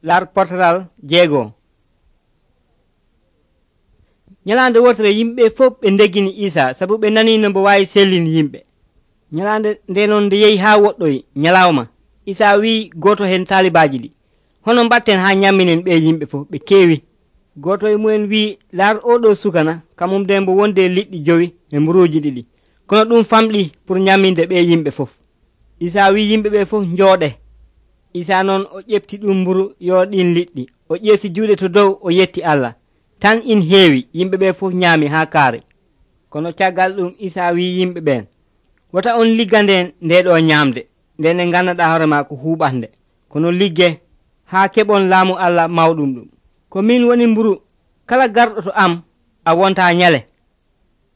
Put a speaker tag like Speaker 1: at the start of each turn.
Speaker 1: lar portal jeego. Nyalande wotere yimɓe fof ɓe ndeggini Isa sabu ɓe nani no mbo wawi sellini yimɓe. Nyalande nde noon nde yehi ha woɗɗoyi nyalawma Isa wi goto hen talibaji ɗi, hono mbatten ha ñamminen ɓe yimɓe fof ɓe kewi. Goto e mumen wi lar oɗo sukana kamum de mbo wonde liɗɗi 5 e mburuji 2 kono ɗum famɗi pour ñamminde ɓe yimɓe fof. Isa wi yimɓe ɓe fof jooɗe. Isa noon o ƴefti ɗum mburu yo ɗin liɗɗi o ƴeesi juuɗe to dow o yetti Allah tan in heewi yimɓe ɓe fof ñaami ha kaari. Kono caggal ɗum Isa wi yimɓe ɓen wota on liggande ndeɗo ñamde nde nde gannaɗa hoorema ko huuɓande, kono ligge ha keɓon laamu Allah mawɗum ɗum. Ko min woni mburu, kala garɗo to am a wonta ñale.